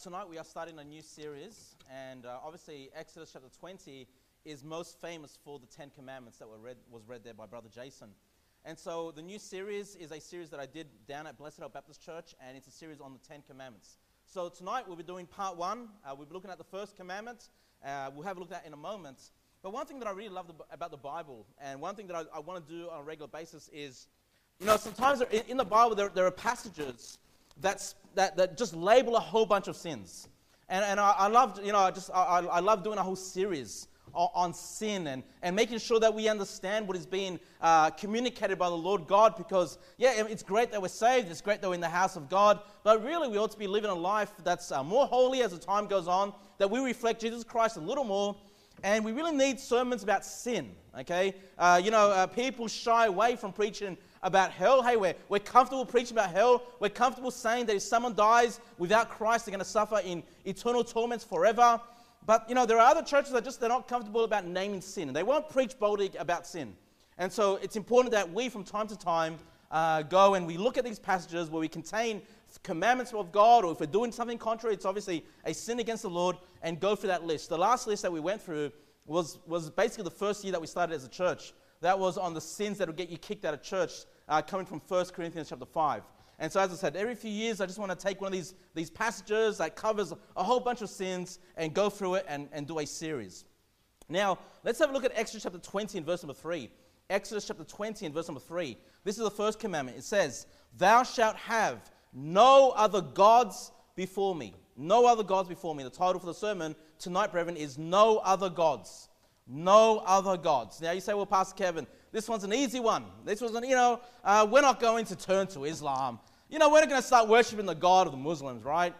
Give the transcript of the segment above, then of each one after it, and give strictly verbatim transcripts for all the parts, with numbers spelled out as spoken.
tonight we are starting a new series, and uh, obviously Exodus chapter twenty is most famous for the Ten Commandments that were read was read there by Brother Jason. And so the new series is a series that I did down at Blessed Hope Baptist Church, and it's a series on the Ten Commandments. So tonight we'll be doing part one. Uh, we'll be looking at the first commandment. Uh, we'll have a look at that in a moment. But one thing that I really love about the Bible, and one thing that I, I want to do on a regular basis is, you know, sometimes there, in, in the Bible there, there are passages that's, that that just label a whole bunch of sins. And and I, I love, you know, I just I, I love doing a whole series on, on sin and, and making sure that we understand what is being uh, communicated by the Lord God, because, yeah, it's great that we're saved, it's great that we're in the house of God, but really we ought to be living a life that's uh, more holy as the time goes on, that we reflect Jesus Christ a little more. And we really need sermons about sin, okay? Uh, you know, uh, people shy away from preaching about hell. Hey, we're, we're comfortable preaching about hell. We're comfortable saying that if someone dies without Christ, they're going to suffer in eternal torments forever. But, you know, there are other churches that just, they're not comfortable about naming sin. And they won't preach boldly about sin. And so it's important that we, from time to time, uh, go and we look at these passages where we contain commandments of God, or if we're doing something contrary, it's obviously a sin against the Lord, and go through that list. The last list that we went through was, was basically the first year that we started as a church. That was on the sins that would get you kicked out of church, uh, coming from First Corinthians chapter five. And so as I said, every few years I just want to take one of these, these passages that covers a whole bunch of sins and go through it and, and do a series. Now, let's have a look at Exodus chapter twenty and verse number three. Exodus chapter twenty and verse number three. This is the first commandment. It says, "Thou shalt have no other gods before me." No other gods before me. The title for the sermon tonight, brethren, is No Other Gods. No other gods. Now you say, well, Pastor Kevin, this one's an easy one. This was an, you know, uh, we're not going to turn to Islam. You know, we're not going to start worshiping the God of the Muslims, right?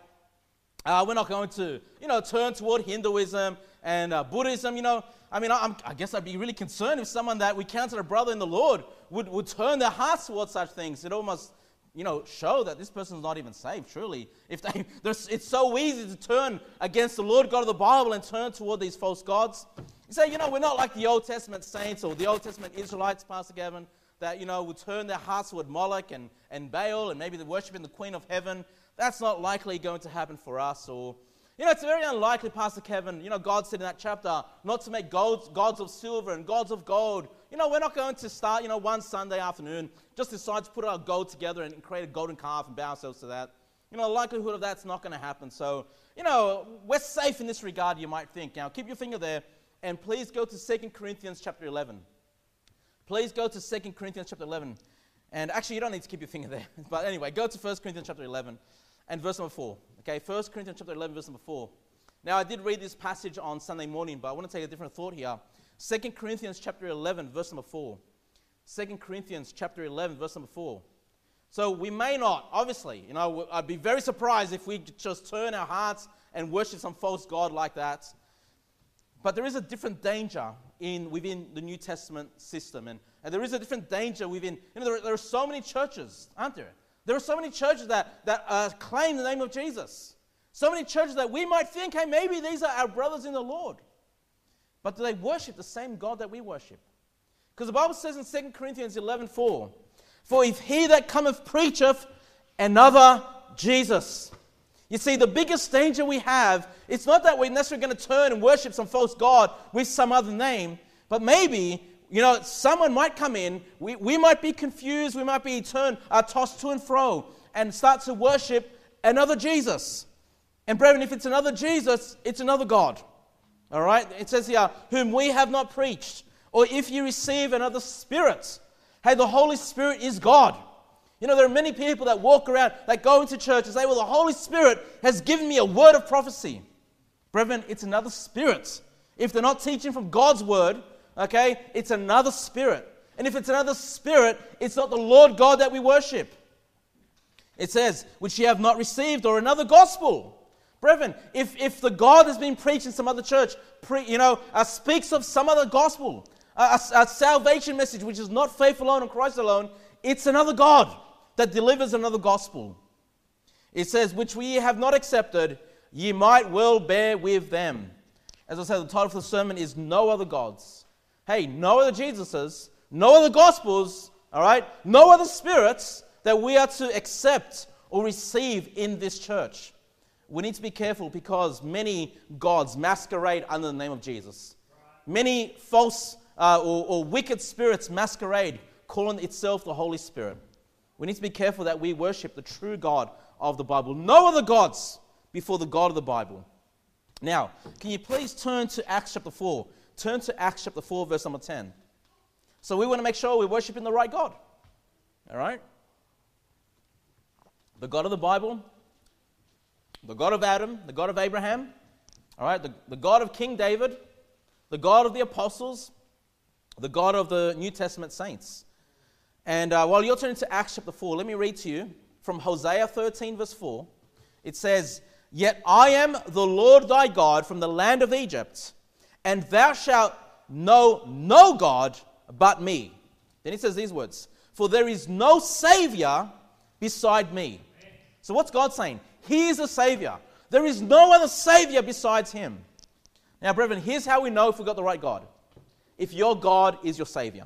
Uh, we're not going to, you know, turn toward Hinduism and uh, Buddhism, you know. I mean, I, I guess I'd be really concerned if someone that we counted a brother in the Lord would, would turn their hearts towards such things. It almost, you know, show that this person's not even saved, truly. If they, it's so easy to turn against the Lord God of the Bible and turn toward these false gods. You say, you know, we're not like the Old Testament saints or the Old Testament Israelites, Pastor Gavin, that, you know, would turn their hearts toward Moloch and, and Baal, and maybe they're worshiping the Queen of Heaven. That's not likely going to happen for us. Or, you know, it's very unlikely, Pastor Kevin, you know, God said in that chapter not to make gods, gods of silver and gods of gold. You know, we're not going to start, you know, one Sunday afternoon, just decide to put our gold together and create a golden calf and bow ourselves to that. You know, the likelihood of that's not going to happen. So, you know, we're safe in this regard, you might think. Now, keep your finger there, and please go to Second Corinthians chapter eleven. Please go to Second Corinthians chapter eleven. And actually, you don't need to keep your finger there. But anyway, go to First Corinthians chapter eleven and verse number four. Okay, First Corinthians chapter eleven, verse number four. Now, I did read this passage on Sunday morning, but I want to take a different thought here. Second Corinthians chapter eleven, verse number four. Second Corinthians chapter eleven, verse number four. So we may not, obviously, you know, I'd be very surprised if we just turn our hearts and worship some false god like that. But there is a different danger in within the New Testament system. And, and there is a different danger within, you know, there, there are so many churches, aren't there? There are so many churches that, that uh, claim the name of Jesus. So many churches that we might think, hey, maybe these are our brothers in the Lord. But do they worship the same God that we worship? Because the Bible says in Second Corinthians eleven four, "For if he that cometh preacheth another Jesus." You see, the biggest danger we have, it's not that we're necessarily going to turn and worship some false god with some other name, but maybe, you know, someone might come in, we, we might be confused, we might be turned, uh, tossed to and fro, and start to worship another Jesus. And brethren, if it's another Jesus, it's another God. All right? It says here, "whom we have not preached." Or if you receive another spirit. Hey, the Holy Spirit is God. You know, there are many people that walk around, that go into church and say, well, the Holy Spirit has given me a word of prophecy. Brethren, it's another spirit. If they're not teaching from God's word, okay, it's another spirit. And if it's another spirit, it's not the Lord God that we worship. It says, "which ye have not received," or another gospel. Brethren, if, if the God has been preached in some other church, pre, you know, uh, speaks of some other gospel, a, a, a salvation message which is not faith alone and Christ alone, it's another God that delivers another gospel. It says, "which we have not accepted, ye might well bear with them." As I said, the title for the sermon is No Other Gods. Hey, no other Jesuses, no other gospels, all right, no other spirits that we are to accept or receive in this church. we need to be careful because many gods masquerade under the name of Jesus. Many false uh, or, or wicked spirits masquerade, calling itself the Holy Spirit. We need to be careful that we worship the true God of the Bible. No other gods before the God of the Bible. Now, can you please turn to Acts chapter four? Turn to Acts chapter four, verse number ten. So we want to make sure we're worshiping the right God. All right? The God of the Bible, the God of Adam, the God of Abraham, all right, the, the God of King David, the God of the apostles, the God of the New Testament saints. And uh, while you're turning to Acts chapter four, let me read to you from Hosea thirteen, verse four. It says, "Yet I am the Lord thy God from the land of Egypt, and thou shalt know no God but me." Then he says these words, "For there is no Savior beside me." So what's God saying? He is a Savior. There is no other Savior besides him. Now, brethren, here's how we know if we've got the right God. If your God is your Savior.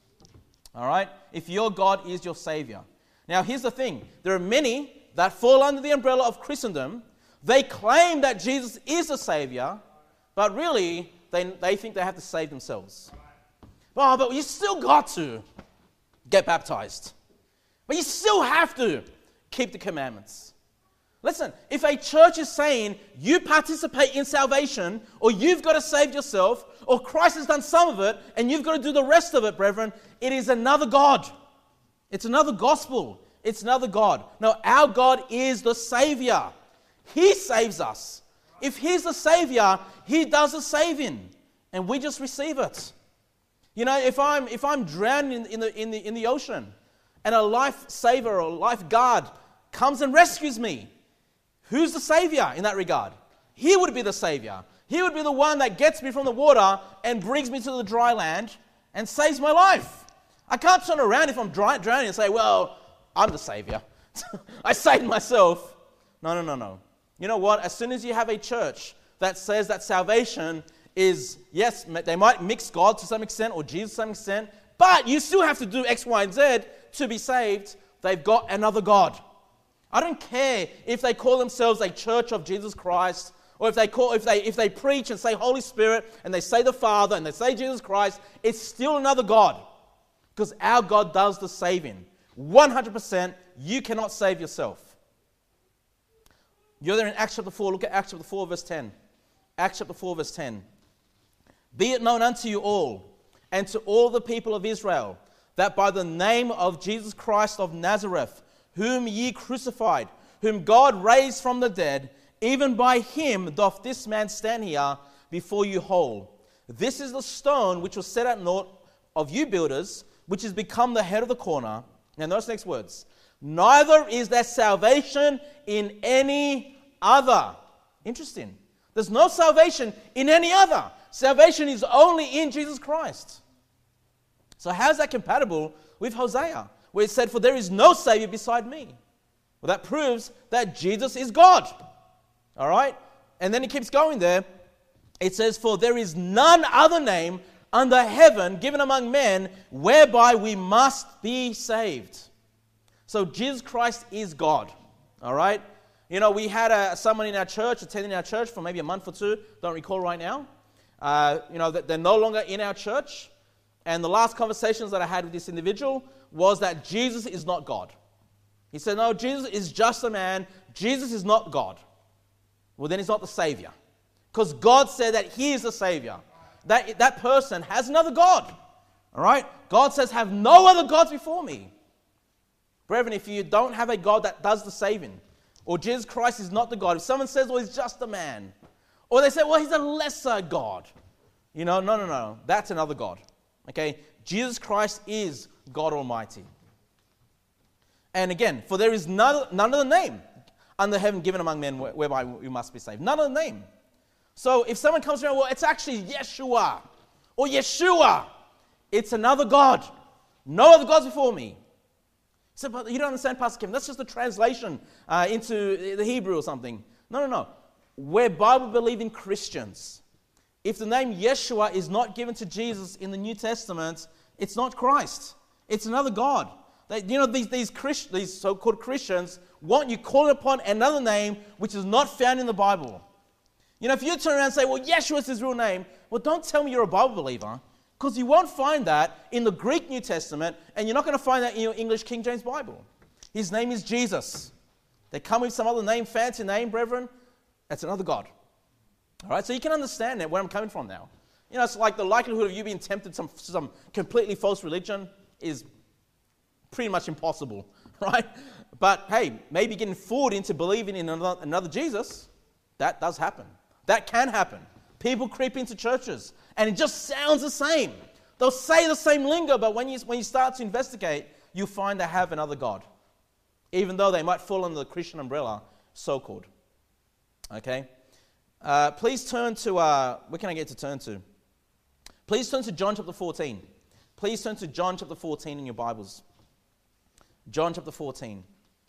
All right? If your God is your Savior. Now, here's the thing. There are many that fall under the umbrella of Christendom. They claim that Jesus is a Savior, but really, they, they think they have to save themselves. Oh, but you still got to get baptized. But you still have to keep the commandments. Listen, if a church is saying you participate in salvation, or you've got to save yourself, or Christ has done some of it, and you've got to do the rest of it, brethren, it is another God. It's another gospel. It's another God. No, our God is the Savior. He saves us. If He's the Savior, He does the saving, and we just receive it. You know, if I'm if I'm drowning in, in the in the in the ocean, and a lifesaver or lifeguard comes and rescues me, who's the Savior in that regard? He would be the Savior. He would be the one that gets me from the water and brings me to the dry land and saves my life. I can't turn around if I'm dry, drowning and say, well, I'm the Savior. I saved myself. No, no, no, no. You know what? As soon as you have a church that says that salvation is, yes, they might mix God to some extent or Jesus to some extent, but you still have to do X, Y, and Z to be saved, they've got another God. I don't care if they call themselves a church of Jesus Christ, or if they call if they if they preach and say Holy Spirit, and they say the Father, and they say Jesus Christ, it's still another God. Because our God does the saving. one hundred percent, you cannot save yourself. You're there in Acts chapter four, look at Acts chapter four, verse ten. Acts chapter four, verse ten. "Be it known unto you all, and to all the people of Israel, that by the name of Jesus Christ of Nazareth, whom ye crucified, whom God raised from the dead, even by him doth this man stand here before you whole. This is the stone which was set at naught of you builders, which has become the head of the corner." Now notice the next words. "Neither is there salvation in any other." Interesting. There's no salvation in any other. Salvation is only in Jesus Christ. So how is that compatible with Hosea, where it said, "For there is no Savior beside me"? Well, that proves that Jesus is God. All right? And then it keeps going there. It says, "For there is none other name under heaven given among men whereby we must be saved." So Jesus Christ is God. All right? You know, we had a, someone in our church, attending our church for maybe a month or two, don't recall right now. Uh, you know, that they're no longer in our church. And the last conversations that I had with this individual was that Jesus is not God. He said, no, Jesus is just a man. Jesus is not God. Well, then he's not the Savior. Because God said that he is the Savior. That, that person has another God. All right? God says, have no other gods before me. Brethren, if you don't have a God that does the saving, or Jesus Christ is not the God, if someone says, well, he's just a man, or they say, well, he's a lesser God, you know, no, no, no, that's another God. Okay? Jesus Christ is God Almighty. And again, for there is none, none other name under heaven given among men whereby we must be saved. None other name. So if someone comes around, well, it's actually Yeshua or Yeshua, it's another God. No other gods before me. So, but you don't understand, Pastor Kevin. That's just a translation uh, into the Hebrew or something. No, no, no. We're Bible-believing Christians. If the name Yeshua is not given to Jesus in the New Testament, it's not Christ. It's another God. They, you know, these, these, Christ, these so-called Christians want you calling upon another name which is not found in the Bible. You know, if you turn around and say, well, Yeshua is his real name, well, don't tell me you're a Bible believer, because you won't find that in the Greek New Testament, and you're not going to find that in your English King James Bible. His name is Jesus. They come with some other name, fancy name, brethren. That's another God. All right, so you can understand that, where I'm coming from now. You know, it's like the likelihood of you being tempted to some, some completely false religion is pretty much impossible, right? But hey, maybe getting fooled into believing in another, another Jesus, that does happen. That can happen. People creep into churches, and it just sounds the same. They'll say the same lingo, but when you, when you start to investigate, you find they have another God, even though they might fall under the Christian umbrella, so-called. Okay? Uh, please turn to, uh, where can I get to turn to? Please turn to John chapter fourteen. Please turn to John chapter fourteen in your Bibles. John chapter fourteen.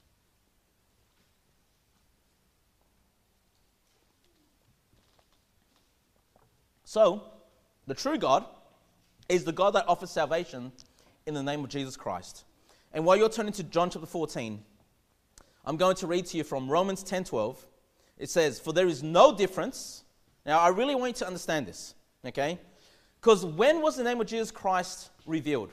So, the true God is the God that offers salvation in the name of Jesus Christ. And while you're turning to John chapter fourteen, I'm going to read to you from Romans ten twelve. It says, for there is no difference. Now, I really want you to understand this, okay? Because when was the name of Jesus Christ revealed?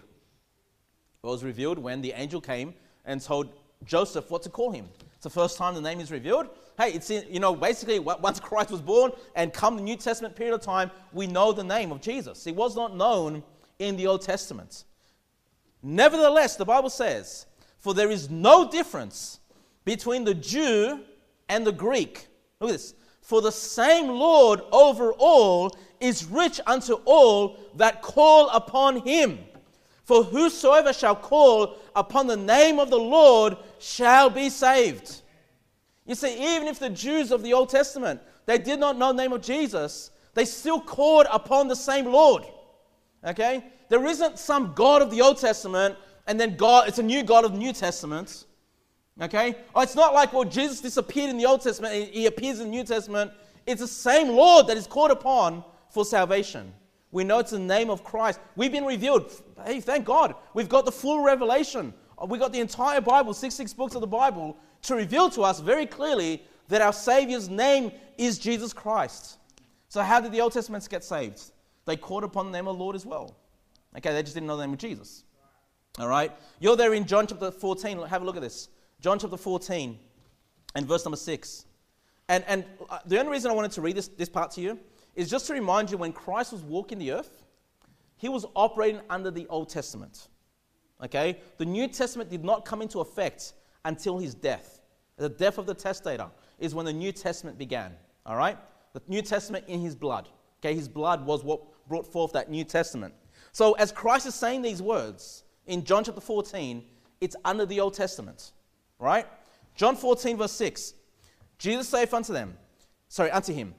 It was revealed when the angel came and told Joseph what to call him. It's the first time the name is revealed. Hey, it's in, you know, basically once Christ was born and come the New Testament period of time, we know the name of Jesus. It was not known in the Old Testament. Nevertheless, the Bible says, for there is no difference between the Jew and the Greek. Look at this. For the same Lord over all is rich unto all that call upon him. For whosoever shall call upon the name of the Lord shall be saved. You see, even if the Jews of the Old Testament, they did not know the name of Jesus, they still called upon the same Lord. Okay? There isn't some God of the Old Testament and then God, it's a new God of the New Testament. Okay? Oh, it's not like, well, Jesus disappeared in the Old Testament and he appears in the New Testament. It's the same Lord that is called upon for salvation. We know it's the name of Christ. We've been revealed. Hey, thank God. We've got the full revelation. We've got the entire Bible, sixty-six books of the Bible, to reveal to us very clearly that our Savior's name is Jesus Christ. So how did the Old Testaments get saved? They called upon the name of the Lord as well. Okay, they just didn't know the name of Jesus. All right? You're there in John chapter fourteen. Have a look at this. John chapter fourteen and verse number six. And, and the only reason I wanted to read this, this part to you is just to remind you, when Christ was walking the earth, he was operating under the Old Testament. Okay? The New Testament did not come into effect until his death. The death of the testator is when the New Testament began. All right? The New Testament in his blood. Okay? His blood was what brought forth that New Testament. So as Christ is saying these words in John chapter fourteen, it's under the Old Testament. Right? John fourteen verse six. Jesus saith unto them, sorry, unto him,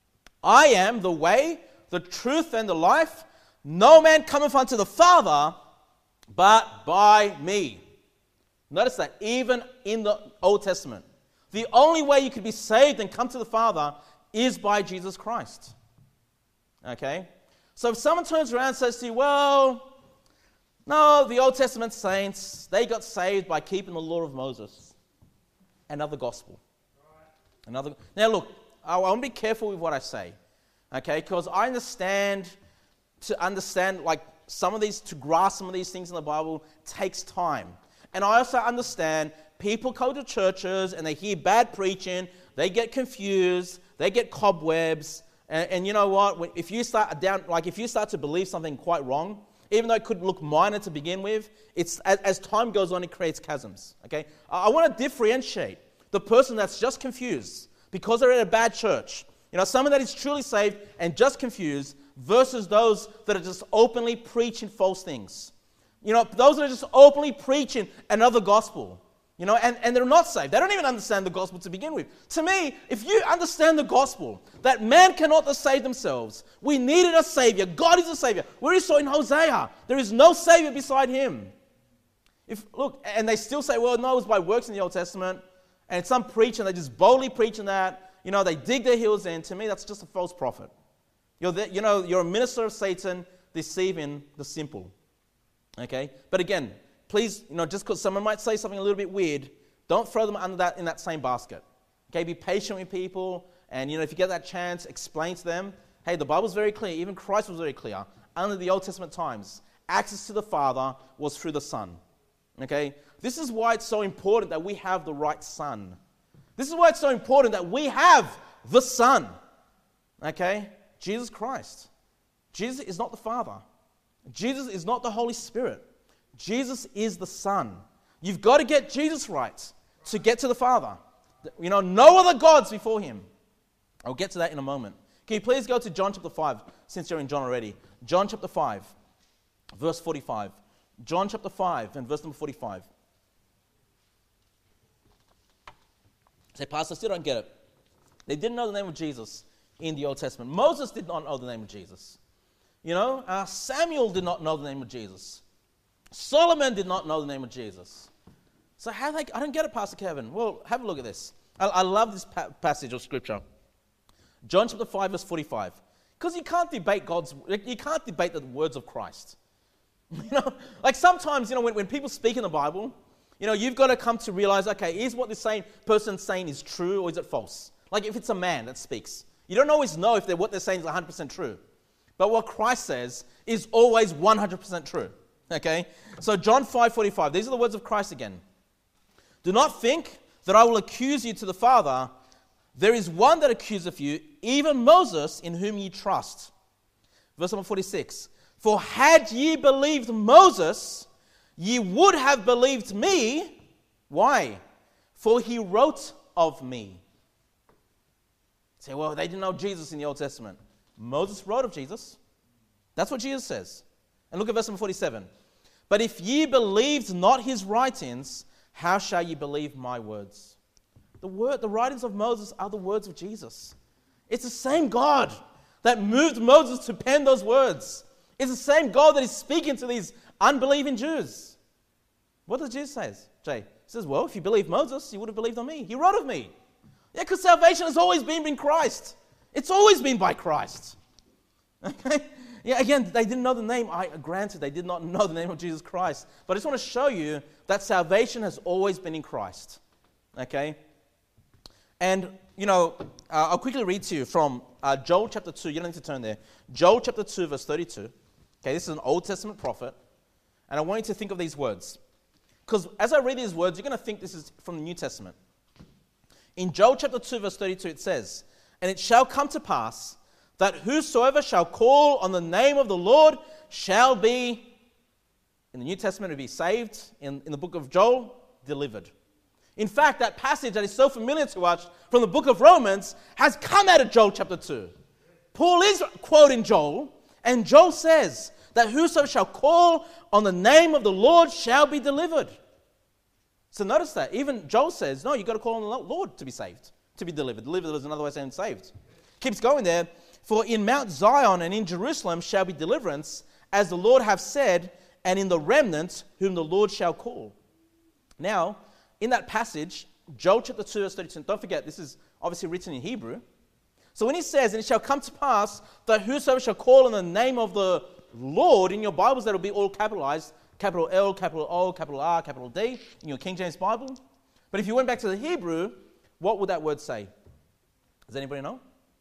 I am the way, the truth, and the life. No man cometh unto the Father but by me. Notice that even in the Old Testament, the only way you could be saved and come to the Father is by Jesus Christ. Okay? So if someone turns around and says to you, well, no, the Old Testament saints, they got saved by keeping the law of Moses. Another gospel. Another. Now look, I want to be careful with what I say. Okay? Because I understand, to understand, like, some of these, to grasp some of these things in the Bible takes time. And I also understand people go to churches and they hear bad preaching, they get confused, they get cobwebs, and, and you know what? If you start down, like if you start to believe something quite wrong, even though it could look minor to begin with, it's as, as time goes on, it creates chasms. Okay, I, I want to differentiate the person that's just confused because they're at a bad church. You know, someone that is truly saved and just confused versus those that are just openly preaching false things. You know, those that are just openly preaching another gospel. You know, and, and they're not saved. They don't even understand the gospel to begin with. To me, if you understand the gospel, that man cannot save themselves. We needed a savior. God is a savior. We saw in Hosea, there is no savior beside him. If look, and they still say, well, no, it's by works in the Old Testament. And some preach and they just boldly preaching that. You know, they dig their heels in. To me, that's just a false prophet. You're the, you know, you're a minister of Satan deceiving the simple. Okay? But again, please, you know, just because someone might say something a little bit weird, don't throw them under that in that same basket. Okay, be patient with people, and you know, if you get that chance, explain to them, hey, the Bible's very clear, even Christ was very clear. Under the Old Testament times, access to the Father was through the Son. Okay? This is why it's so important that we have the right Son. This is why it's so important that we have the Son. Okay? Jesus Christ. Jesus is not the Father. Jesus is not the Holy Spirit. Jesus is the Son. You've got to get Jesus right to get to the Father. You know, no other gods before him. I'll get to that in a moment. Can you please go to John chapter five, since you're in John already. John chapter five, verse forty-five. John chapter five and verse number forty-five. Say, Pastor, I still don't get it. They didn't know the name of Jesus in the Old Testament. Moses did not know the name of Jesus. You know, uh, Samuel did not know the name of Jesus. Solomon did not know the name of Jesus. So how they, I don't get it, Pastor Kevin. Well, have a look at this. I, I love this pa- passage of Scripture. John chapter five, verse forty-five. Because you can't debate God's, you can't debate the words of Christ. You know, like sometimes, you know, when, when people speak in the Bible, you know, you've got to come to realize, okay, is what this same person's saying is true or is it false? Like if it's a man that speaks, you don't always know if they're, what they're saying is one hundred percent true. But what Christ says is always one hundred percent true. Okay? So John five forty-five, these are the words of Christ again. Do not think that I will accuse you to the Father. There is one that accuseth you, even Moses, in whom ye trust. Verse number forty-six. For had ye believed Moses, ye would have believed me. Why? For he wrote of me. Say, well, they didn't know Jesus in the Old Testament. Moses wrote of Jesus. That's what Jesus says. And look at verse number forty-seven. But if ye believed not his writings, how shall ye believe my words? The word, the writings of Moses are the words of Jesus. It's the same God that moved Moses to pen those words. It's the same God that is speaking to these unbelieving Jews. What does Jesus say? Jay? He says, well, if you believe Moses, you would have believed on me. He wrote of me. Yeah, because salvation has always been in Christ. It's always been by Christ. Okay? Yeah, again, they didn't know the name. I granted, they did not know the name of Jesus Christ. But I just want to show you that salvation has always been in Christ. Okay? And, you know, uh, I'll quickly read to you from uh, Joel chapter two. You don't need to turn there. Joel chapter two, verse thirty-two. Okay, this is an Old Testament prophet. And I want you to think of these words. Because as I read these words, you're going to think this is from the New Testament. In Joel chapter two, verse thirty-two, it says, and it shall come to pass that whosoever shall call on the name of the Lord shall be, in the New Testament, will be saved. In, in the book of Joel, delivered. In fact, that passage that is so familiar to us from the book of Romans has come out of Joel chapter two. Paul is quoting Joel, and Joel says that whosoever shall call on the name of the Lord shall be delivered. So notice that. Even Joel says, no, you've got to call on the Lord to be saved, to be delivered. Delivered is another way of saying saved. Keeps going there. For in Mount Zion and in Jerusalem shall be deliverance, as the Lord hath said, and in the remnant whom the Lord shall call. Now, in that passage, Joel chapter two, verse thirty-two, don't forget, this is obviously written in Hebrew. So when he says, and it shall come to pass that whosoever shall call on the name of the Lord, in your Bibles that will be all capitalized, capital L, capital O, capital R, capital D, in your King James Bible. But if you went back to the Hebrew, what would that word say? Does anybody know?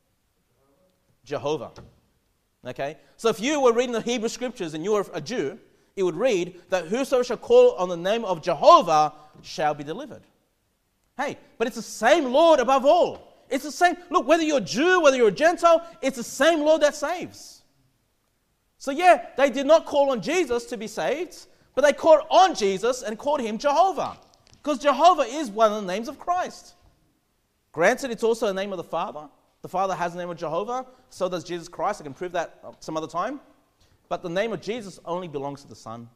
Jehovah. Okay? So if you were reading the Hebrew scriptures and you were a Jew, it would read that whosoever shall call on the name of Jehovah shall be delivered. Hey, but it's the same Lord above all. It's the same. Look, whether you're a Jew, whether you're a Gentile, it's the same Lord that saves. So yeah, they did not call on Jesus to be saved, but they called on Jesus and called him Jehovah. Because Jehovah is one of the names of Christ. Granted, it's also the name of the Father. The Father has the name of Jehovah, so does Jesus Christ. I can prove that some other time. But the name of Jesus only belongs to the Son.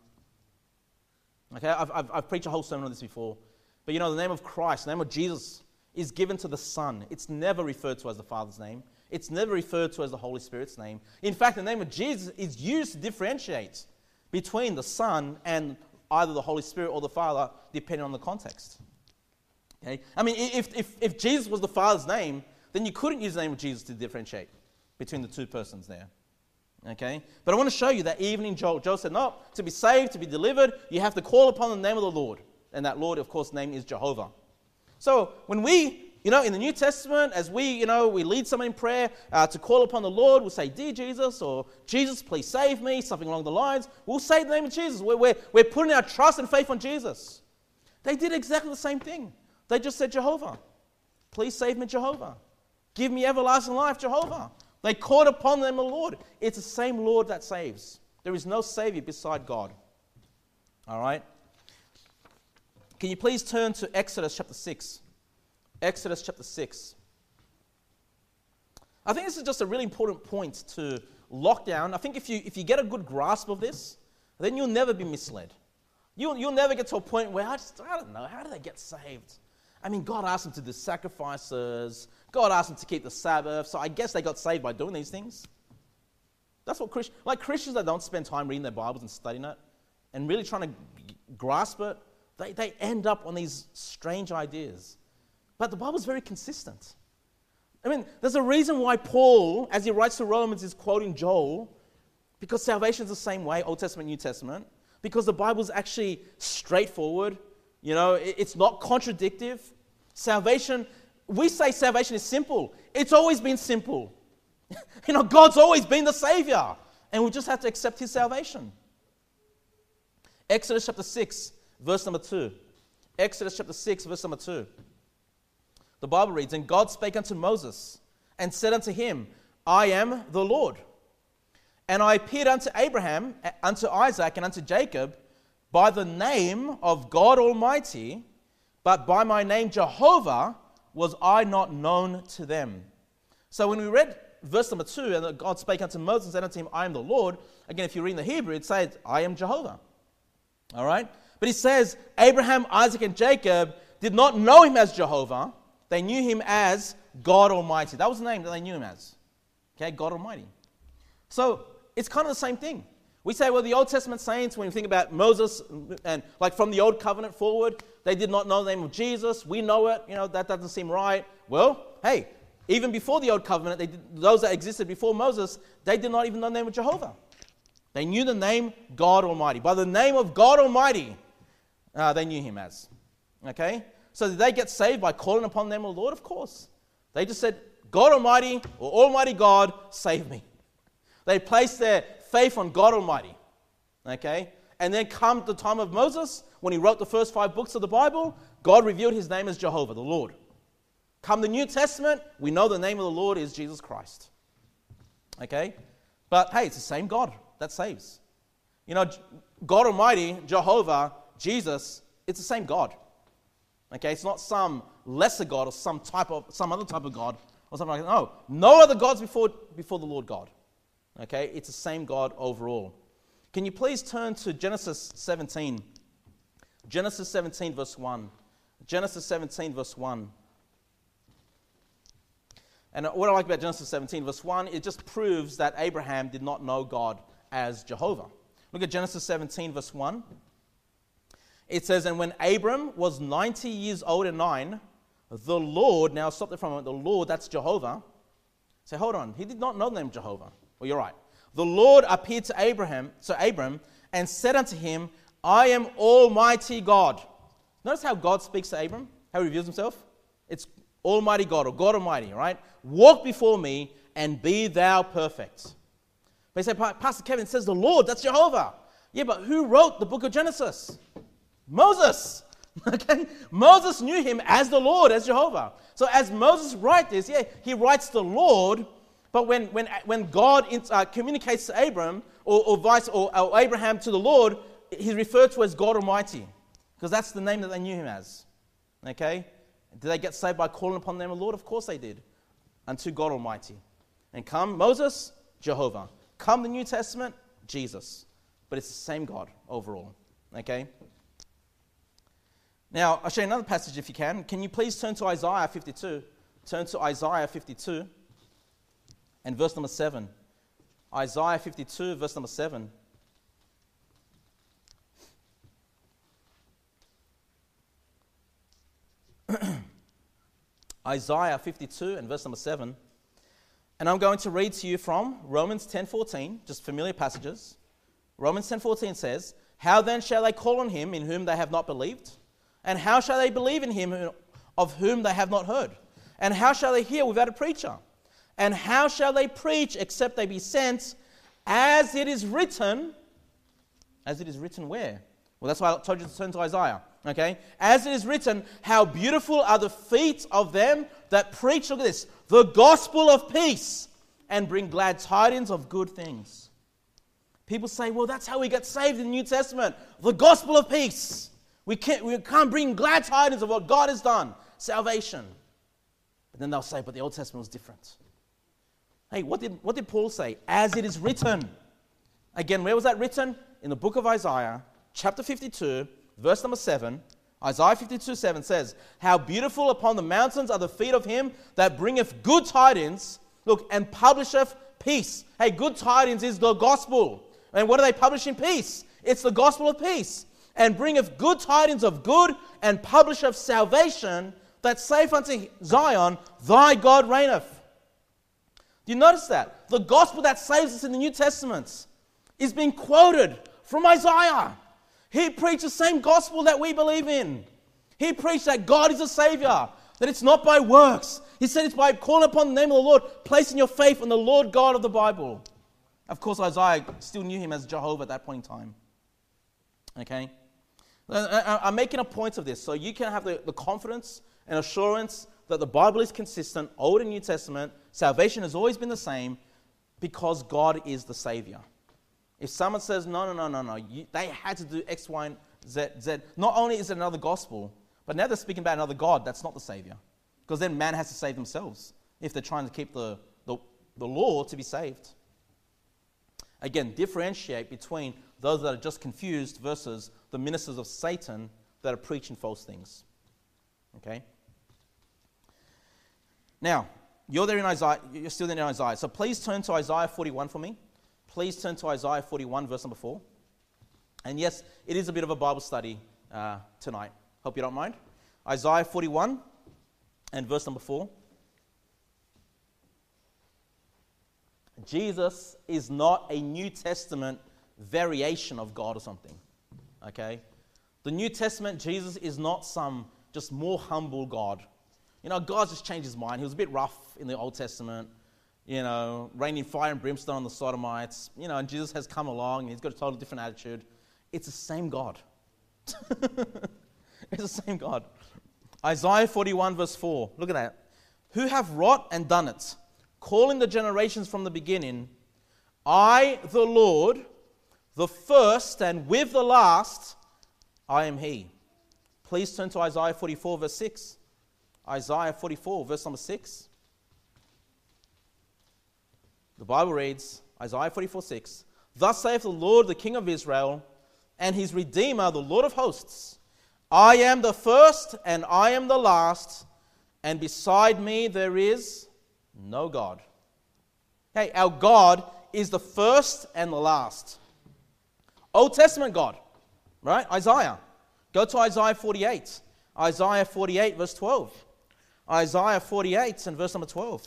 Okay, I've, I've, I've preached a whole sermon on this before. But you know, the name of Christ, the name of Jesus, is given to the Son. It's never referred to as the Father's name. It's never referred to as the Holy Spirit's name. In fact, the name of Jesus is used to differentiate between the Son and either the Holy Spirit or the Father, depending on the context. Okay? I mean, if, if, if Jesus was the Father's name, then you couldn't use the name of Jesus to differentiate between the two persons there. Okay? But I want to show you that even in Joel, Joel said, no, to be saved, to be delivered, you have to call upon the name of the Lord. And that Lord, of course, name is Jehovah. So when we, you know, in the New Testament, as we, you know, we lead someone in prayer uh, to call upon the Lord, we'll say, dear Jesus, or Jesus, please save me, something along the lines. We'll say the name of Jesus. We're, we're, we're putting our trust and faith on Jesus. They did exactly the same thing. They just said, Jehovah, please save me, Jehovah. Give me everlasting life, Jehovah. They called upon the name of the Lord. It's the same Lord that saves. There is no Savior beside God. All right? Can you please turn to Exodus chapter six? Exodus chapter six. I think this is just a really important point to lock down. I think if you if you get a good grasp of this, then you'll never be misled. You'll, you'll never get to a point where, I just, I don't know, how do they get saved? I mean, God asked them to do sacrifices. God asked them to keep the Sabbath. So I guess they got saved by doing these things. That's what Christians, like Christians that don't spend time reading their Bibles and studying it and really trying to g- grasp it, they, they end up on these strange ideas. But the Bible's very consistent. I mean, there's a reason why Paul, as he writes to Romans, is quoting Joel, because salvation is the same way, Old Testament, New Testament, because the Bible's actually straightforward. You know, it, it's not contradictive. Salvation, we say salvation is simple. It's always been simple. You know, God's always been the Savior, and we just have to accept His salvation. Exodus chapter six, verse number two. Exodus chapter six, verse number two. The Bible reads, and God spake unto Moses, and said unto him, I am the Lord. And I appeared unto Abraham, unto Isaac, and unto Jacob, by the name of God Almighty, but by my name Jehovah was I not known to them. So when we read verse number two, and God spake unto Moses and said unto him, I am the Lord. Again, if you read in the Hebrew, it says, I am Jehovah. All right? But he says, Abraham, Isaac, and Jacob did not know him as Jehovah. They knew him as God Almighty. That was the name that they knew him as. Okay, God Almighty. So it's kind of the same thing. We say, well, the Old Testament saints, when you think about Moses, and like from the Old Covenant forward, they did not know the name of Jesus. We know it. You know, that doesn't seem right. Well, hey, even before the Old Covenant, they did, those that existed before Moses, they did not even know the name of Jehovah. They knew the name God Almighty. By the name of God Almighty, uh, they knew him as. Okay? So did they get saved by calling upon the name of the Lord? Of course. They just said, God Almighty, or Almighty God, save me. They placed their faith on God Almighty. Okay? And then come the time of Moses, when he wrote the first five books of the Bible, God revealed his name as Jehovah, the Lord. Come the New Testament, we know the name of the Lord is Jesus Christ. Okay? But hey, it's the same God that saves. You know, God Almighty, Jehovah, Jesus, it's the same God. Okay, it's not some lesser God or some type of some other type of God or something like that. No, no other gods before before the Lord God. Okay, it's the same God overall. Can you please turn to Genesis seventeen? Genesis seventeen, verse one. Genesis seventeen, verse one. And what I like about Genesis seventeen, verse one, it just proves that Abraham did not know God as Jehovah. Look at Genesis seventeen, verse one. It says, and when Abram was ninety years old and nine, the Lord, now stop there for a moment, the Lord, that's Jehovah. Say, hold on, he did not know the name Jehovah. Well, you're right. The Lord appeared to Abraham, to Abram, and said unto him, I am Almighty God. Notice how God speaks to Abram, how he reveals himself. It's Almighty God, or God Almighty, right? Walk before me and be thou perfect. But you say, Pastor Kevin, it says the Lord, that's Jehovah. Yeah, but who wrote the book of Genesis? Moses. Okay? Moses knew him as the Lord, as Jehovah. So as Moses writes this, yeah, he writes the Lord, but when when when God uh, communicates to Abram, or, or vice, or, or Abraham to the Lord, he's referred to as God Almighty, because that's the name that they knew him as. Okay? Did they get saved by calling upon the name of the Lord? Of course they did. Unto God Almighty. And come Moses, Jehovah. Come the New Testament, Jesus. But it's the same God overall. Okay? Now, I'll show you another passage if you can. Can you please turn to Isaiah fifty-two? Turn to Isaiah fifty-two and verse number seven. Isaiah fifty-two, verse number seven. Isaiah fifty-two and verse number seven. And I'm going to read to you from Romans ten fourteen, just familiar passages. Romans ten fourteen says, "How then shall they call on him in whom they have not believed? And how shall they believe in him who, of whom they have not heard? And how shall they hear without a preacher? And how shall they preach except they be sent? As it is written," as it is written where? Well, that's why I told you to turn to Isaiah. Okay? "As it is written, how beautiful are the feet of them that preach," look at this, "the gospel of peace, and bring glad tidings of good things." People say, well, that's how we get saved in the New Testament. The gospel of peace. We can't, we can't bring glad tidings of what God has done. Salvation. But then they'll say, but the Old Testament was different. Hey, what did, what did Paul say? As it is written. Again, where was that written? In the book of Isaiah, chapter fifty-two, verse number seven. Isaiah fifty-two, seven says, "How beautiful upon the mountains are the feet of him that bringeth good tidings, look, and publisheth peace." Hey, good tidings is the gospel. And what are they publishing? Peace. It's the gospel of peace. "And bringeth good tidings of good, and publisheth salvation, that saith unto Zion, thy God reigneth." Do you notice that? The gospel that saves us in the New Testament is being quoted from Isaiah. He preached the same gospel that we believe in. He preached that God is a Savior, that it's not by works. He said it's by calling upon the name of the Lord, placing your faith in the Lord God of the Bible. Of course, Isaiah still knew him as Jehovah at that point in time. Okay? I'm making a point of this so you can have the, the confidence and assurance that the Bible is consistent, Old and New Testament. Salvation has always been the same because God is the Savior. If someone says, no, no, no, no, no, you, they had to do X, Y, and Z, Z, not only is it another gospel, but now they're speaking about another God, that's not the Savior. Because then man has to save themselves if they're trying to keep the, the, the law to be saved. Again, differentiate between those that are just confused versus the ministers of Satan that are preaching false things. Okay? Now, you're there in Isaiah, you're still there in Isaiah. So please turn to Isaiah forty-one for me. Please turn to Isaiah forty-one, verse number four. And yes, it is a bit of a Bible study uh, tonight. Hope you don't mind. Isaiah forty-one and verse number four. Jesus is not a New Testament variation of God or something. Okay? The New Testament, Jesus is not some just more humble God. You know, God just changed his mind. He was a bit rough in the Old Testament. You know, raining fire and brimstone on the Sodomites. You know, and Jesus has come along and he's got a totally different attitude. It's the same God. It's the same God. Isaiah forty-one verse four. Look at that. "Who have wrought and done it, calling the generations from the beginning. I, the Lord, the first and with the last, I am he." Please turn to Isaiah forty-four verse six. Isaiah forty-four verse number six. The Bible reads, Isaiah forty-four six, "Thus saith the Lord, the King of Israel, and his Redeemer, the Lord of hosts, I am the first and I am the last, and beside me there is no God." Hey, our God is the first and the last. Old Testament God, right? Isaiah. Go to Isaiah forty-eight. Isaiah forty-eight verse twelve. Isaiah forty-eight and verse number twelve.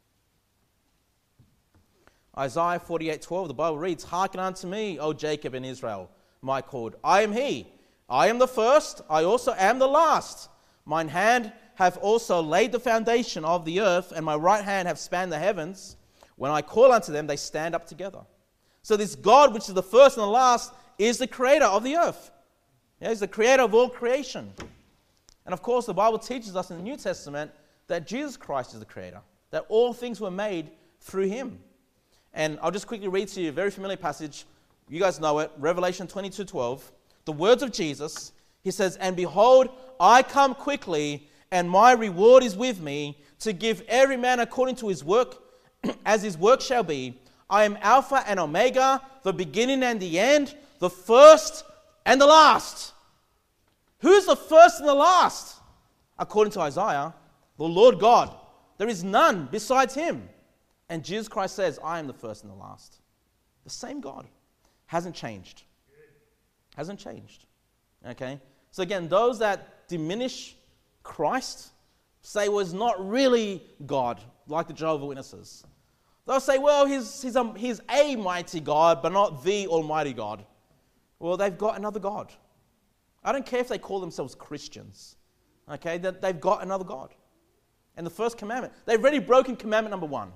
Isaiah forty-eight twelve, the Bible reads, "Hearken unto me, O Jacob and Israel, my called. I am he. I am the first, I also am the last. Mine hand hath also laid the foundation of the earth, and my right hand hath spanned the heavens. When I call unto them, they stand up together." So this God, which is the first and the last, is the creator of the earth. Yeah, he's the creator of all creation. And of course, the Bible teaches us in the New Testament that Jesus Christ is the creator, that all things were made through him. And I'll just quickly read to you a very familiar passage. You guys know it, Revelation twenty-two twelve. The words of Jesus, he says, "And behold, I come quickly, and my reward is with me, to give every man according to his work, as his work shall be. I am Alpha and Omega, the beginning and the end, the first and the last." Who's the first and the last? According to Isaiah, the Lord God. There is none besides him. And Jesus Christ says, "I am the first and the last." The same God. Hasn't changed. Hasn't changed. Okay? So again, those that diminish Christ say, well, it's not really God, like the Jehovah's Witnesses. They'll say, well, he's, he's, a, he's a mighty God, but not the Almighty God. Well, they've got another God. I don't care if they call themselves Christians. Okay, that they've got another God. And the first commandment, they've already broken commandment number one.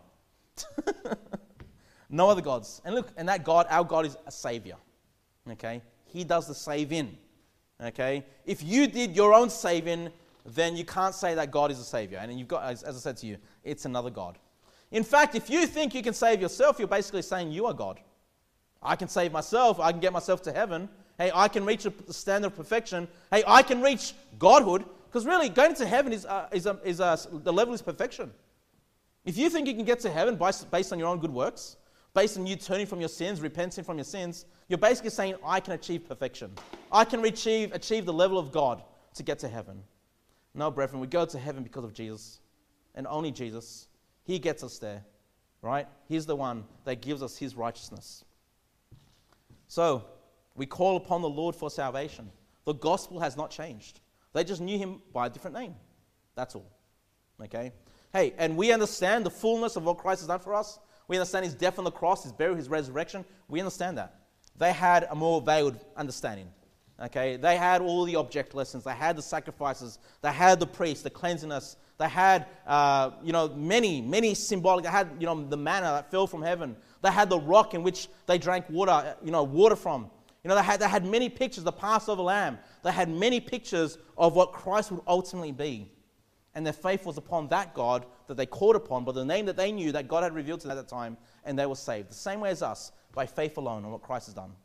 No other gods. And look, and that God, our God is a savior. Okay, he does the saving. Okay, if you did your own saving, then you can't say that God is a savior. And you've got, as, as I said to you, it's another God. In fact, if you think you can save yourself, you're basically saying you are God. I can save myself. I can get myself to heaven. Hey, I can reach the standard of perfection. Hey, I can reach Godhood. Because really, going to heaven is, uh, is, uh, is uh, the level is perfection. If you think you can get to heaven by, based on your own good works, based on you turning from your sins, repenting from your sins, you're basically saying, I can achieve perfection. I can achieve, achieve the level of God to get to heaven. No, brethren, we go to heaven because of Jesus. And only Jesus. He gets us there. Right? He's the one that gives us his righteousness. So, we call upon the Lord for salvation. The gospel has not changed. They just knew him by a different name. That's all. Okay? Hey, and we understand the fullness of what Christ has done for us. We understand his death on the cross, his burial, his resurrection. We understand that. They had a more veiled understanding. Okay? They had all the object lessons. They had the sacrifices. They had the priests, the cleansiness. They had, uh, you know, many, many symbolic. They had, you know, the manna that fell from heaven. They had the rock in which they drank water, you know, water from. You know, they had, they had many pictures, the Passover lamb. They had many pictures of what Christ would ultimately be. And their faith was upon that God that they called upon, by the name that they knew that God had revealed to them at that time, and they were saved. The same way as us, by faith alone on what Christ has done.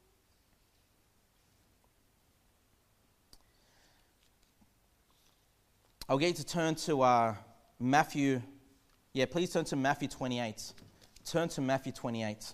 I'll get you to turn to uh, Matthew. Yeah, please turn to Matthew twenty-eight. Turn to Matthew twenty-eight.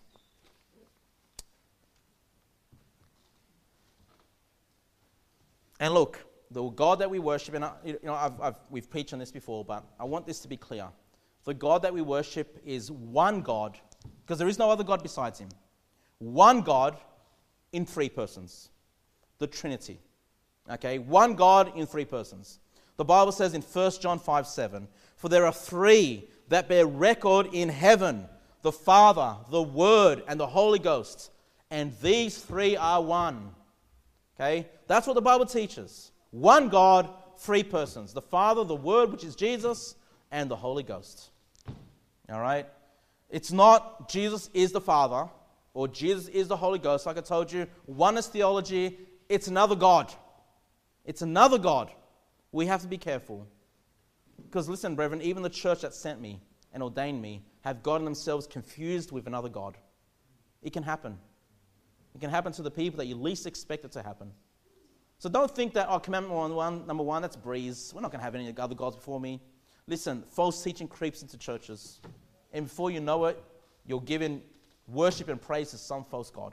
And look, the God that we worship, and I, you know, I've, I've, we've preached on this before, but I want this to be clear. The God that we worship is one God, because there is no other God besides him. One God in three persons. The Trinity. Okay, one God in three persons. The Bible says in First John five seven, for there are three that bear record in heaven, the Father, the Word, and the Holy Ghost, and these three are one. Okay, that's what the Bible teaches. One God, three persons. The Father, the Word, which is Jesus, and the Holy Ghost. All right? It's not Jesus is the Father, or Jesus is the Holy Ghost. Like I told you, oneness theology, it's another God. It's another God. We have to be careful. Because listen, brethren, even the church that sent me and ordained me have gotten themselves confused with another God. It can happen. It can happen to the people that you least expect it to happen. So don't think that, oh, commandment one, one, number one, that's a breeze. We're not going to have any other gods before me. Listen, false teaching creeps into churches. And before you know it, you're giving worship and praise to some false god.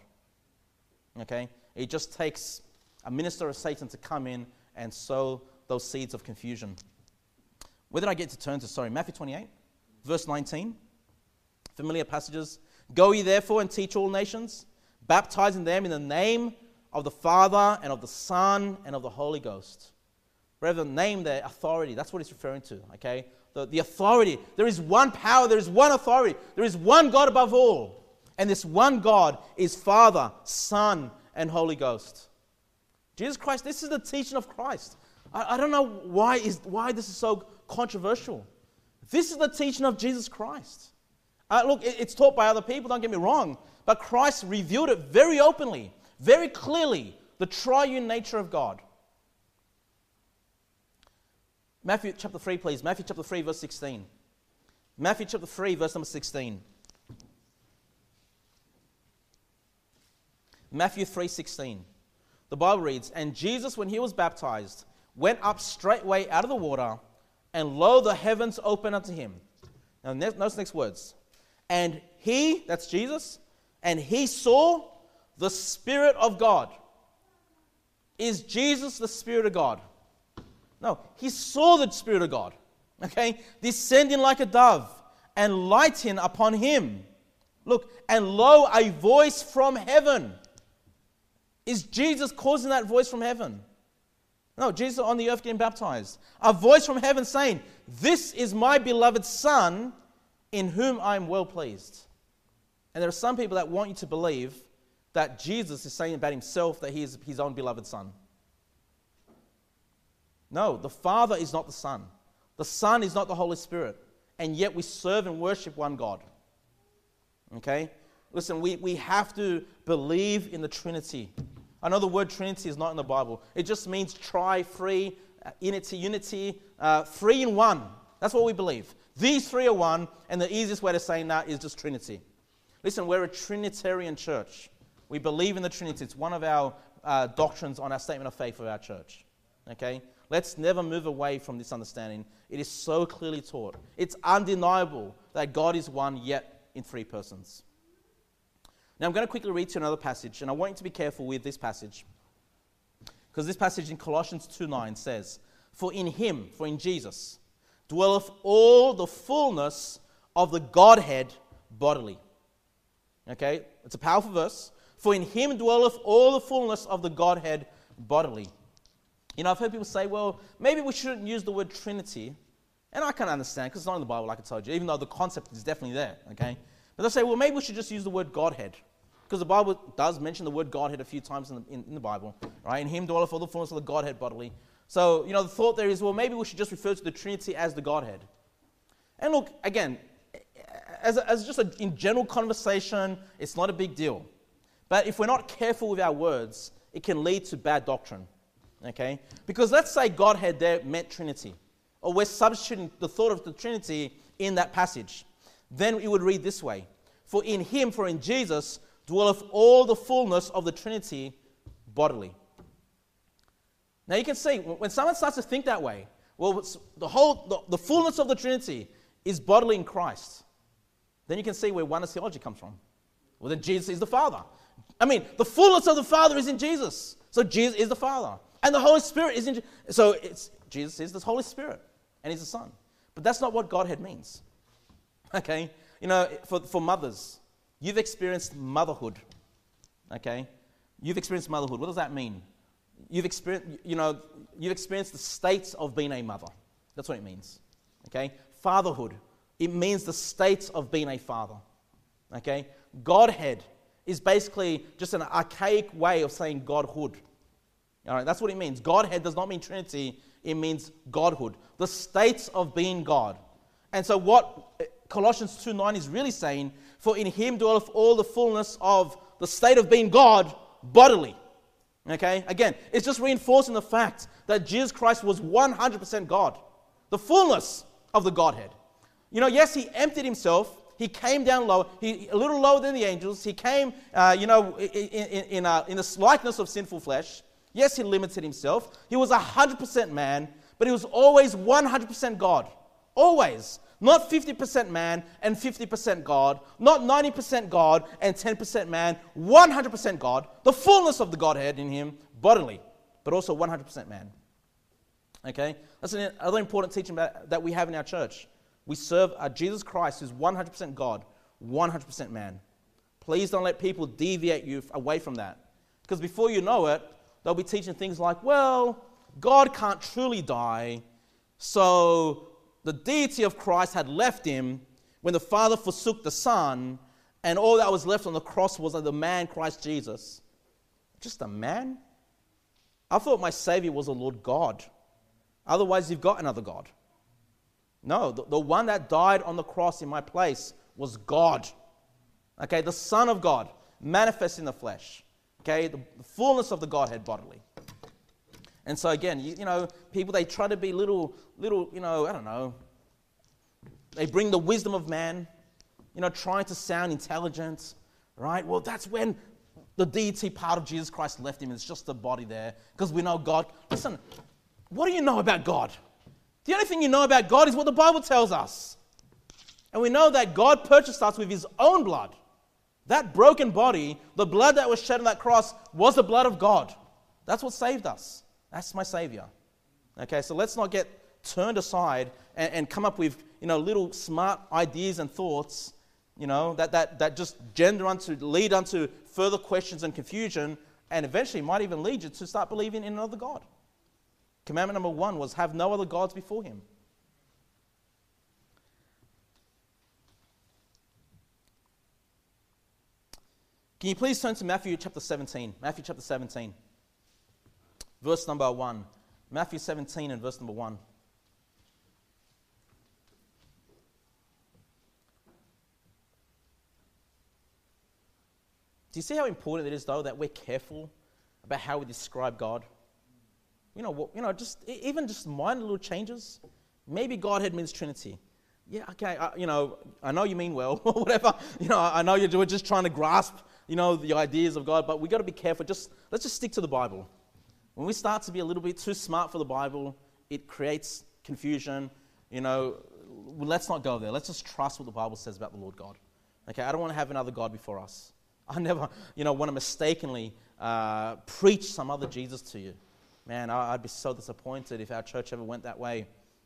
Okay? It just takes a minister of Satan to come in and sow those seeds of confusion. Where did I get to turn to? Sorry, Matthew twenty-eight, verse nineteen. Familiar passages. Go ye therefore and teach all nations, baptizing them in the name of the Father and of the Son and of the Holy Ghost. Brethren, name their authority. That's what it's referring to, okay? The, the authority. There is one power. There is one authority. There is one God above all. And this one God is Father, Son, and Holy Ghost. Jesus Christ, this is the teaching of Christ. I, I don't know why, is, why this is so controversial. This is the teaching of Jesus Christ. Uh, look, it, it's taught by other people, don't get me wrong. But Christ revealed it very openly, very clearly, the triune nature of God. Matthew chapter three, please. Matthew chapter three, verse sixteen. Matthew chapter three, verse number sixteen. Matthew three sixteen. The Bible reads, and Jesus, when he was baptized, went up straightway out of the water, and lo, the heavens opened unto him. Now, notice the next words. And he, that's Jesus, and he saw the Spirit of God. Is Jesus the Spirit of God? No, he saw the Spirit of God, okay, descending like a dove and lighting upon him. Look, and lo, a voice from heaven. Is Jesus causing that voice from heaven? No, Jesus on the earth getting baptized. A voice from heaven saying, this is my beloved Son, in whom I am well pleased. And there are some people that want you to believe that Jesus is saying about himself that he is his own beloved Son. No, the Father is not the Son. The Son is not the Holy Spirit. And yet we serve and worship one God. Okay? Listen, we, we have to believe in the Trinity. I know the word Trinity is not in the Bible. It just means tri, free, uh, unity, unity, uh, three in one. That's what we believe. These three are one, and the easiest way to say that is just Trinity. Listen, we're a Trinitarian church. We believe in the Trinity. It's one of our uh, doctrines on our statement of faith of our church. Okay? Let's never move away from this understanding. It is so clearly taught. It's undeniable that God is one, yet in three persons. Now I'm going to quickly read to you another passage, and I want you to be careful with this passage. Because this passage in Colossians two nine says, "For in him," for in Jesus, "dwelleth all the fullness of the Godhead bodily." Okay, it's a powerful verse. "For in him dwelleth all the fullness of the Godhead bodily." You know, I've heard people say, well, maybe we shouldn't use the word Trinity. And I can understand, because it's not in the Bible, like I told you, even though the concept is definitely there, okay? But they'll say, well, maybe we should just use the word Godhead. Because the Bible does mention the word Godhead a few times in the, in, in the Bible, right? In him dwelleth all the fullness of the Godhead bodily. So, you know, the thought there is, well, maybe we should just refer to the Trinity as the Godhead. And look, again, as, a, as just a in general conversation, it's not a big deal. But if we're not careful with our words, it can lead to bad doctrine. Okay? Because let's say Godhead there meant Trinity, or we're substituting the thought of the Trinity in that passage. Then it would read this way: "For in him," for in Jesus, "dwelleth all the fullness of the Trinity bodily." Now you can see, when someone starts to think that way, well, the whole, the, the fullness of the Trinity is bodily in Christ. Then you can see where oneness theology comes from. Well, then Jesus is the Father. I mean, the fullness of the Father is in Jesus. So Jesus is the Father. And the Holy Spirit is in... So it's, Jesus is the Holy Spirit. And he's the Son. But that's not what Godhead means. Okay? You know, for, for mothers, you've experienced motherhood. Okay? You've experienced motherhood. What does that mean? You've experienced, you know, you've experienced the states of being a mother. That's what it means. Okay? Fatherhood. It means the states of being a father. Okay? Godhead is basically just an archaic way of saying Godhood. All right, that's what it means. Godhead does not mean Trinity. It means Godhood. The states of being God. And so what Colossians two nine is really saying, "For in him dwelleth all the fullness of the state of being God bodily." Okay? Again, it's just reinforcing the fact that Jesus Christ was one hundred percent God. The fullness of the Godhead. You know, yes, he emptied himself. He came down low, he, a little lower than the angels. He came, uh, you know, in, in, in, uh, in the likeness of sinful flesh. Yes, he limited himself. He was one hundred percent man, but he was always one hundred percent God. Always. Not fifty percent man and fifty percent God. Not ninety percent God and ten percent man. one hundred percent God. The fullness of the Godhead in him, bodily, but also one hundred percent man. Okay? That's another important teaching that we have in our church. We serve a Jesus Christ who's one hundred percent God, one hundred percent man. Please don't let people deviate you away from that. Because before you know it, they'll be teaching things like, well, God can't truly die, so the deity of Christ had left him when the Father forsook the Son, and all that was left on the cross was the man Christ Jesus. Just a man? I thought my Savior was the Lord God. Otherwise, you've got another God. No, the, the one that died on the cross in my place was God. Okay, the Son of God, manifest in the flesh. Okay, the, the fullness of the Godhead bodily. And so again, you, you know, people, they try to be little, little, you know, I don't know. They bring the wisdom of man, you know, trying to sound intelligent, right? Well, that's when the deity part of Jesus Christ left him. It's just the body there, because we know God. Listen, what do you know about God? The only thing you know about God is what the Bible tells us. And we know that God purchased us with his own blood. That broken body, the blood that was shed on that cross, was the blood of God. That's what saved us. That's my Savior. Okay, so let's not get turned aside and, and come up with, you know, little smart ideas and thoughts, you know, that, that, that just gender unto, lead unto further questions and confusion, and eventually might even lead you to start believing in another God. Commandment number one was, have no other gods before him. Can you please turn to Matthew chapter seventeen? Matthew chapter seventeen. Verse number one. Matthew seventeen and verse number one. Do you see how important it is, though, that we're careful about how we describe God? You know, what, you know, just even just minor little changes. Maybe Godhead means Trinity. Yeah, okay, I, you know, I know you mean well, or whatever. You know, I know you're just trying to grasp, you know, the ideas of God, but we got to be careful. Just let's just stick to the Bible. When we start to be a little bit too smart for the Bible, it creates confusion. You know, let's not go there. Let's just trust what the Bible says about the Lord God. Okay, I don't want to have another God before us. I never, you know, want to mistakenly uh, preach some other Jesus to you. Man, I, I'd be so disappointed if our church ever went that way.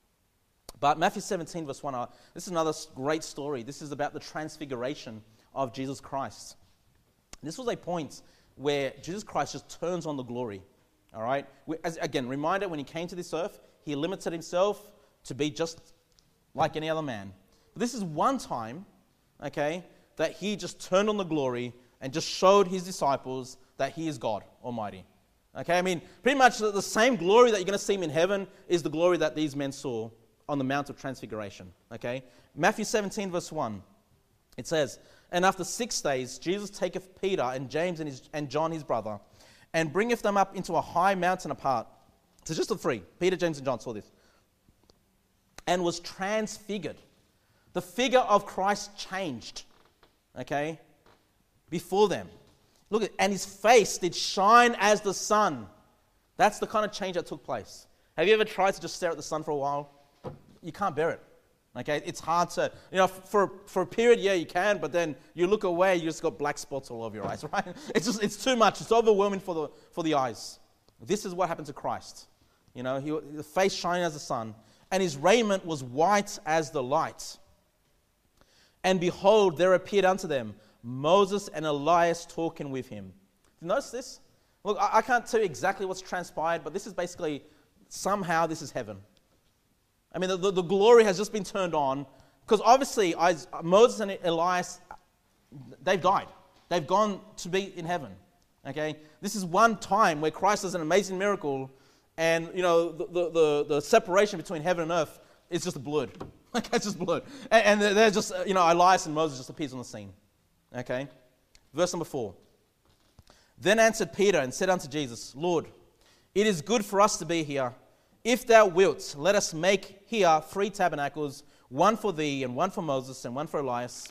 But Matthew seventeen, verse one, uh, this is another great story. This is about the transfiguration of Jesus Christ. This was a point where Jesus Christ just turns on the glory. All right? We, as, again, reminder, when he came to this earth, he limited himself to be just like any other man. But this is one time, okay, that he just turned on the glory and just showed his disciples that he is God Almighty. Okay, I mean, pretty much the same glory that you're going to see him in heaven is the glory that these men saw on the Mount of Transfiguration. Okay, Matthew seventeen, verse one, it says, "And after six days, Jesus taketh Peter and James and, his, and John his brother, and bringeth them up into a high mountain apart." So just the three, Peter, James, and John saw this. "And was transfigured." The figure of Christ changed. Okay, before them. Look at, and his face did shine as the sun. That's the kind of change that took place. Have you ever tried to just stare at the sun for a while? You can't bear it. Okay, it's hard to, you know, for for a period, yeah, you can, but then you look away, you just got black spots all over your eyes, right? It's just, it's too much. It's overwhelming for the for the eyes. This is what happened to Christ. You know, he, the face shining as the sun, and his raiment was white as the light. And behold, there appeared unto them Moses and Elias talking with him. You notice this? Look, I, I can't tell you exactly what's transpired, but this is basically, somehow this is heaven. I mean, the, the, the glory has just been turned on, because obviously I, Moses and Elias, they've died. They've gone to be in heaven. Okay? This is one time where Christ does an amazing miracle, and, you know, the, the, the, the separation between heaven and earth is just blurred. Okay, it's just blurred. And, and they're just, you know, Elias and Moses just appears on the scene. Okay? Verse number four. "Then answered Peter and said unto Jesus, Lord, it is good for us to be here. If thou wilt, let us make here three tabernacles, one for thee, and one for Moses, and one for Elias.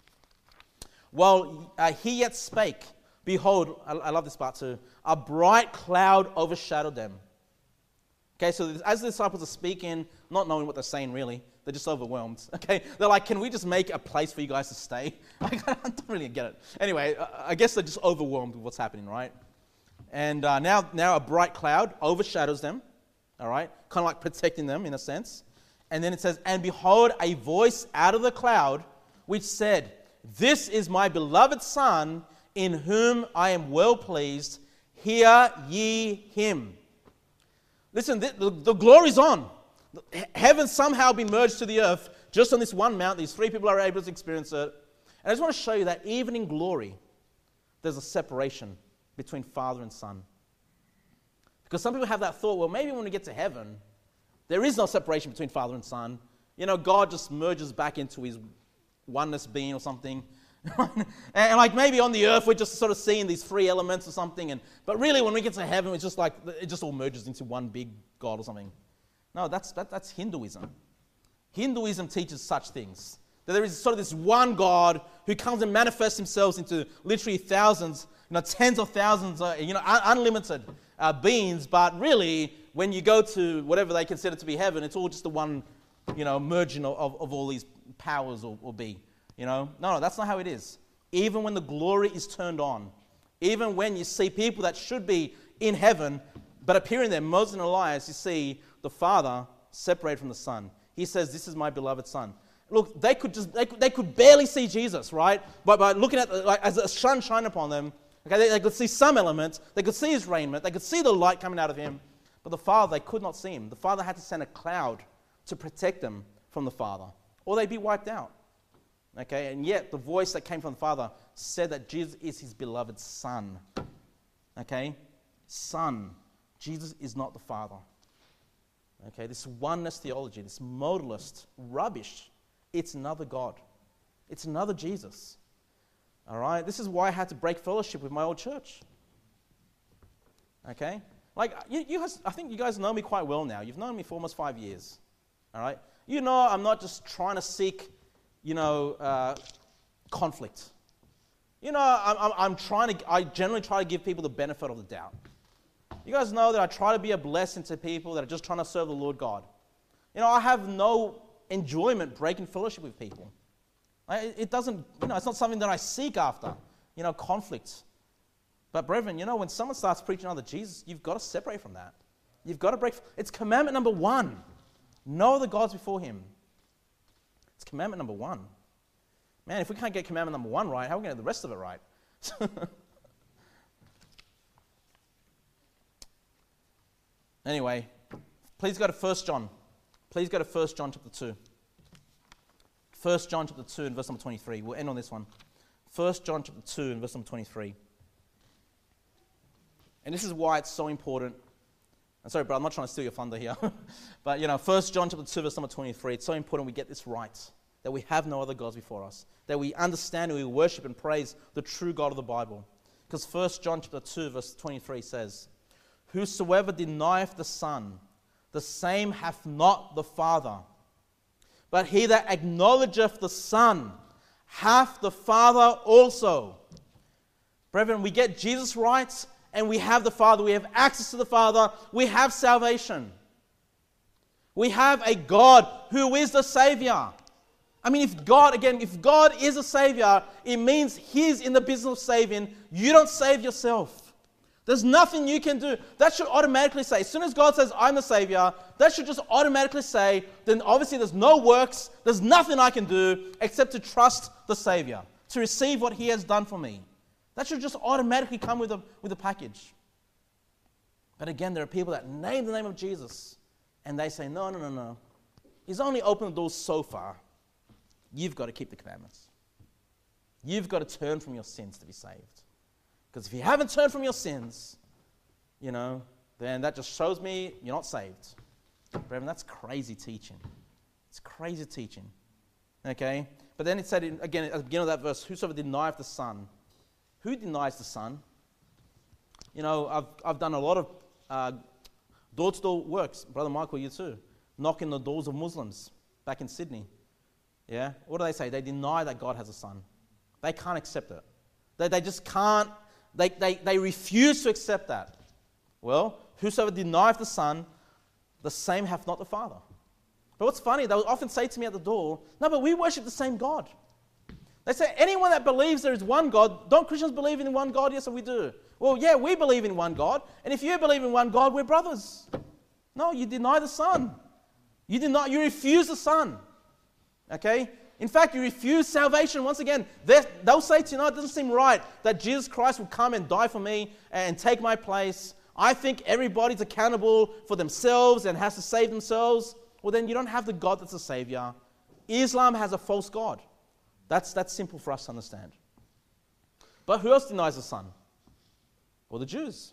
While uh, he yet spake, behold," I, I love this part too, "a bright cloud overshadowed them." Okay, so as the disciples are speaking, not knowing what they're saying really, they're just overwhelmed. Okay, they're like, "Can we just make a place for you guys to stay?" I don't really get it. Anyway, I guess they're just overwhelmed with what's happening, right? And uh, now, now a bright cloud overshadows them, all right, kind of like protecting them in a sense. And then it says, "And behold, a voice out of the cloud, which said, This is my beloved Son, in whom I am well pleased. Hear ye him." Listen, the, the, the glory's on. Heaven's somehow been merged to the earth just on this one mount. These three people are able to experience it. And I just want to show you that even in glory, there's a separation between Father and Son. Because some people have that thought, well, maybe when we get to heaven, there is no separation between Father and Son. You know, God just merges back into his oneness being or something. and, and like maybe on the earth, we're just sort of seeing these three elements or something. And but really, when we get to heaven, it's just like, it just all merges into one big God or something. No, that's that, that's Hinduism. Hinduism teaches such things. That there is sort of this one God who comes and manifests himself into literally thousands, you know, tens of thousands, uh, you know, un- unlimited uh, beings. But really, when you go to whatever they consider to be heaven, it's all just the one, you know, merging of, of, of all these powers or, or be. You know, no, no, that's not how it is. Even when the glory is turned on, even when you see people that should be in heaven, but appearing there, Moses and Elias, you see the Father separated from the Son. He says, "This is my beloved Son." Look, they could just they could, they could barely see Jesus, right? But by looking at the, like as the sun shine upon them, okay, they, they could see some elements. They could see his raiment. They could see the light coming out of him. But the Father, they could not see him. The Father had to send a cloud to protect them from the Father, or they'd be wiped out. Okay, and yet the voice that came from the Father said that Jesus is his beloved Son. Okay, Son. Jesus is not the Father. Okay, this oneness theology, this modalist rubbish, it's another God. It's another Jesus. All right, this is why I had to break fellowship with my old church. Okay, like you, you guys, I think you guys know me quite well now. You've known me for almost five years. All right, you know I'm not just trying to seek, you know, uh, conflict. You know, I'm, I'm, I'm trying to. I generally try to give people the benefit of the doubt. You guys know that I try to be a blessing to people that are just trying to serve the Lord God. You know, I have no enjoyment breaking fellowship with people. I, it doesn't, you know, it's not something that I seek after, you know, conflict. But brethren, you know, when someone starts preaching other Jesus, you've got to separate from that. You've got to break, it's commandment number one. No other gods before him. It's commandment number one. Man, if we can't get commandment number one right, how are we going to get the rest of it right? Anyway, please go to First John. Please go to First John chapter two. First John chapter two and verse number twenty-three. We'll end on this one. First John chapter two and verse number twenty-three. And this is why it's so important. I'm sorry, bro, I'm not trying to steal your thunder here. But, you know, First John chapter two, verse number twenty-three. It's so important we get this right. That we have no other gods before us. That we understand and we worship and praise the true God of the Bible. Because First John chapter two, verse twenty-three says, whosoever denieth the Son, the same hath not the Father. But he that acknowledgeth the Son, hath the Father also. Brethren, we get Jesus right, and we have the Father. We have access to the Father. We have salvation. We have a God who is the Savior. I mean, if God, again, if God is a Savior, it means He's in the business of saving. You don't save yourself. There's nothing you can do. That should automatically say, as soon as God says, I'm the Savior, that should just automatically say, then obviously there's no works, there's nothing I can do except to trust the Savior, to receive what He has done for me. That should just automatically come with a, with a package. But again, there are people that name the name of Jesus, and they say, no, no, no, no. He's only opened the doors so far. You've got to keep the commandments. You've got to turn from your sins to be saved. Because if you haven't turned from your sins, you know, then that just shows me you're not saved. Brethren, that's crazy teaching. It's crazy teaching. Okay? But then it said, in, again, at the beginning of that verse, whosoever denieth the Son. Who denies the Son? You know, I've, I've done a lot of uh, door-to-door works. Brother Michael, you too. Knocking the doors of Muslims back in Sydney. Yeah? What do they say? They deny that God has a Son. They can't accept it. They, they just can't. They, they, they refuse to accept that. Well, whosoever denieth the Son, the same hath not the Father. But what's funny, they will often say to me at the door, no, but we worship the same God. They say, anyone that believes there is one God, don't Christians believe in one God? Yes, we do. Well, yeah, we believe in one God. And if you believe in one God, we're brothers. No, you deny the Son. You deny, you refuse the Son. Okay? In fact, you refuse salvation. Once again, they'll say to you, no, it doesn't seem right that Jesus Christ will come and die for me and take my place. I think everybody's accountable for themselves and has to save themselves. Well, then you don't have the God that's a Savior. Islam has a false God. That's, that's simple for us to understand. But who else denies the Son? Well, the Jews.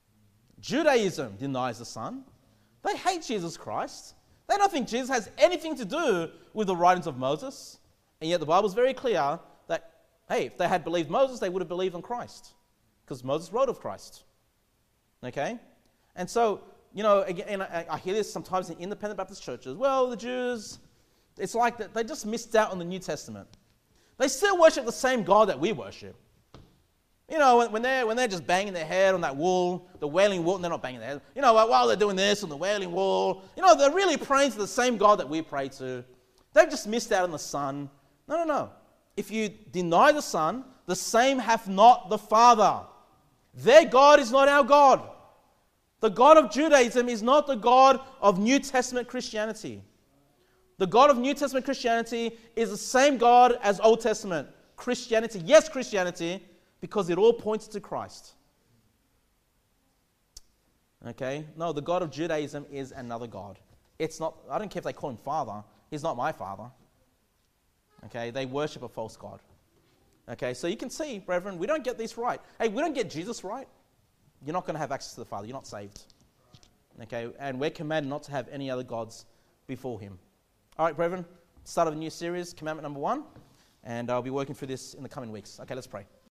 Judaism denies the Son. They hate Jesus Christ. They don't think Jesus has anything to do with the writings of Moses. And yet the Bible is very clear that, hey, if they had believed Moses, they would have believed on Christ. Because Moses wrote of Christ. Okay? And so, you know, again, I, I hear this sometimes in independent Baptist churches. Well, the Jews, it's like that they just missed out on the New Testament. They still worship the same God that we worship. You know, when, when, they're, when they're just banging their head on that wall, the wailing wall, they're not banging their head. You know, while they're doing this on the wailing wall, you know, they're really praying to the same God that we pray to. They've just missed out on the Son. No, no, no. If you deny the Son, the same hath not the Father. Their God is not our God. The God of Judaism is not the God of New Testament Christianity. The God of New Testament Christianity is the same God as Old Testament Christianity. Yes, Christianity, because it all points to Christ. Okay? No, the God of Judaism is another God. It's not, I don't care if they call him Father. He's not my Father. Okay, they worship a false god. Okay, so you can see, brethren, we don't get this right. Hey, we don't get Jesus right. You're not going to have access to the Father. You're not saved. Okay, and we're commanded not to have any other gods before him. All right, brethren, start of a new series, commandment number one, and I'll be working through this in the coming weeks. Okay, let's pray.